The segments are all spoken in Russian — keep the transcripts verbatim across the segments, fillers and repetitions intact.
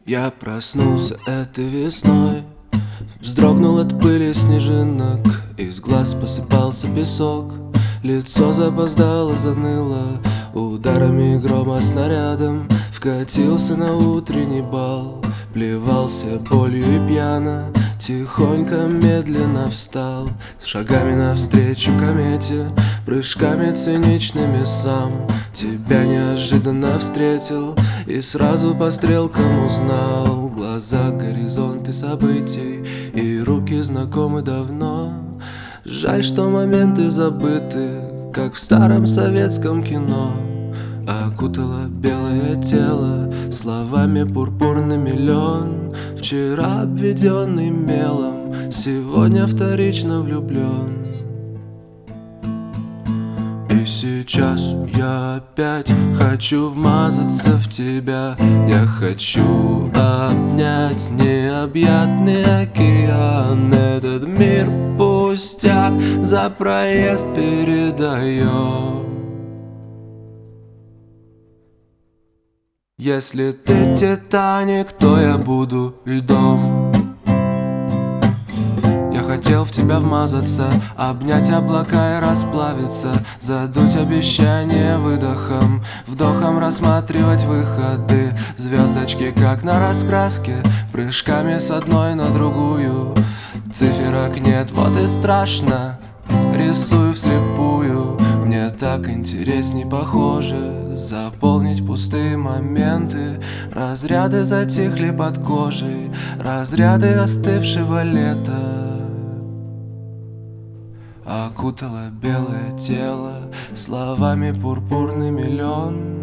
Я проснулся этой весной, вздрогнул от пыли снежинок, из глаз посыпался песок. Лицо запоздало, заныло ударами грома снарядом. Вкатился на утренний бал, плевался болью и пьяно. Тихонько, медленно встал, с шагами навстречу комете, прыжками циничными сам тебя неожиданно встретил и сразу по стрелкам узнал. Глаза, горизонты событий и руки знакомы давно. Жаль, что моменты забыты, как в старом советском кино. Окутало белое тело словами пурпурными лен. Вчера обведенный мелом, сегодня вторично влюблен. И сейчас я опять хочу вмазаться в тебя. Я хочу обнять необъятный океан. Этот мир пустяк, за проезд передаем. Если ты Титаник, то я буду льдом. Я хотел в тебя вмазаться, обнять облака и расплавиться, задуть обещание выдохом, вдохом рассматривать выходы. Звездочки как на раскраске, прыжками с одной на другую. Циферок нет, вот и страшно, рисую вслепую. Мне так интересней, похоже, заполнить пустые моменты. Разряды затихли под кожей, разряды остывшего лета. Окутало белое тело словами пурпурными лен.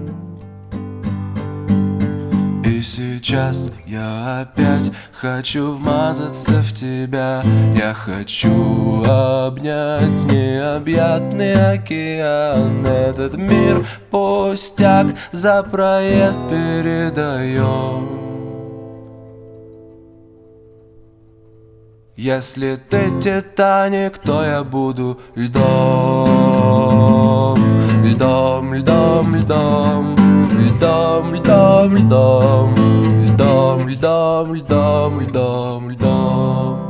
И сейчас я опять хочу вмазаться в тебя. Я хочу обнять необъятный океан. Этот мир пустяк, за проезд передаем. Если ты Титаник, то я буду льдом. Льдом, льдом, льдом. Льдом, льдом, льдом. Льдом, льдом, льдом, льдом, льдом.